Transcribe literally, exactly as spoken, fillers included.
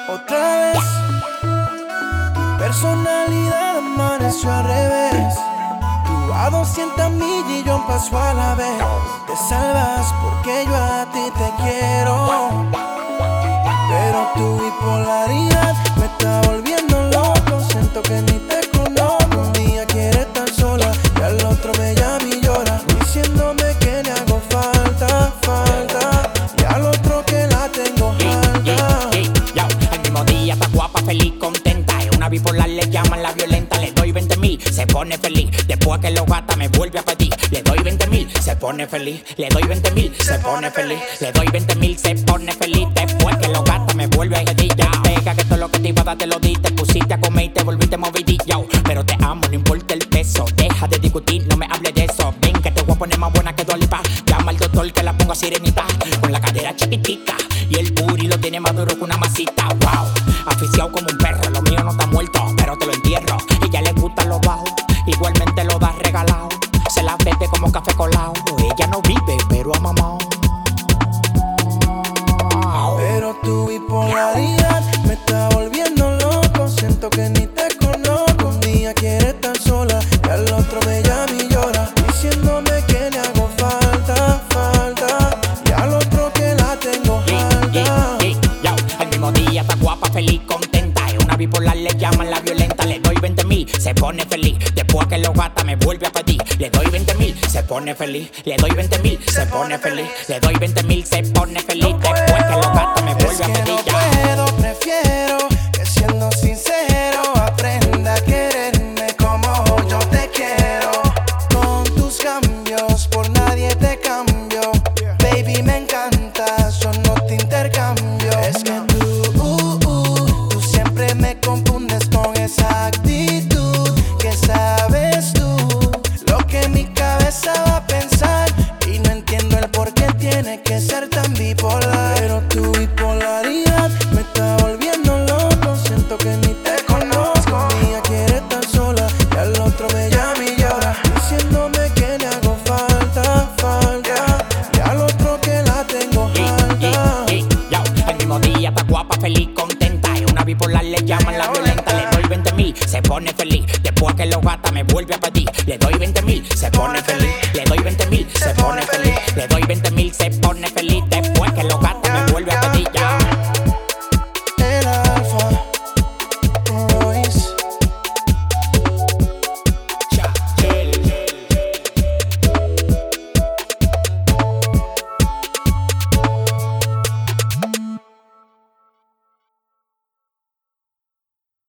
Otra vez, tu personalidad amaneció al revés. Tú a doscientas millas y yo un paso a la vez. Te salvas porque yo a ti te quiero, pero tu bipolaridad me está volviendo loco. Siento que ni te conozco. Un día quieres estar sola y al otro me llama y llora, diciéndome que le hago falta, falta, y al otro que la tengo alta. Yeah, yeah, yeah, yo, el mismo día está guapa, feliz, contenta. Es una bipolar, le llaman la violenta. Le doy veinte mil, se pone feliz. Después que lo gasta me vuelve a pedir. Le doy veinte mil, se pone feliz. Le doy veinte mil, se pone feliz. Le doy veinte mil, se pone feliz. Después que lo gasta me vuelve a pedir. Ya pega que todo lo que te iba a dar te lo di. Te pusiste a comer y te volviste movidillo. Yo, pero te amo, no importa el peso. Deja de discutir, no me hables de eso. Ven que te voy a poner más buena que Dua Lipa. Llama al doctor que la pongo a sirenita. Con la cadera chiquitica y el booty lo tiene más duro que una masita. Wow, aficiado como un perro. Lo mío no está muerto, pero te lo entierro. Ella le gusta lo bajo, igualmente lo da regalado. Se la bebe como café colado. Ella no vive, pero ha mamado. Pero tu bipolaridad me está volviendo loco. Siento que ni te conozco. Un día quieres estar sola y al otro me llama y llora, diciéndome que le hago falta, falta, y al otro que la tengo Yeah, alta. yeah, yeah, yo, el mismo día está guapa, feliz, contenta. Es una bipolar, le llaman la violenta. Le doy veinte mil, se pone feliz. Después que lo gasta me vuelve a pedir. Le doy veinte mil, se pone feliz. Le doy veinte mil, se pone feliz. Le doy veinte mil, se pone feliz. Después que lo gasta me vuelve Es a que pedir. no Ya. puedo, prefiero que siendo sincero aprenda a quererme como yo te quiero. Con tus cambios por nadie te cambio. Baby, me encantas, yo no te intercambio. Es que tú, uh, uh, tú siempre me confundes con esa actitud. Que sabes tú lo que mi cabeza va a pensar, y no entiendo el por qué tiene que ser tan bipolar. Pero tu bipolaridad me está volviendo loco. Siento que ni te conozco. Un día quiere estar sola y al otro me llama y llora, diciéndome que le hago falta, falta, y al otro que la tengo Yeah, alta. yeah, yeah, yo, el mismo día está guapa, feliz, contenta. Es una bipolar, le llaman la violenta. Le doy veinte mil, se pone feliz. Después que lo gasta me vuelve a pedir. Le doy veinte mil, se pone feliz. Le doy veinte mil, se pone feliz. Le doy veinte mil, se pone feliz.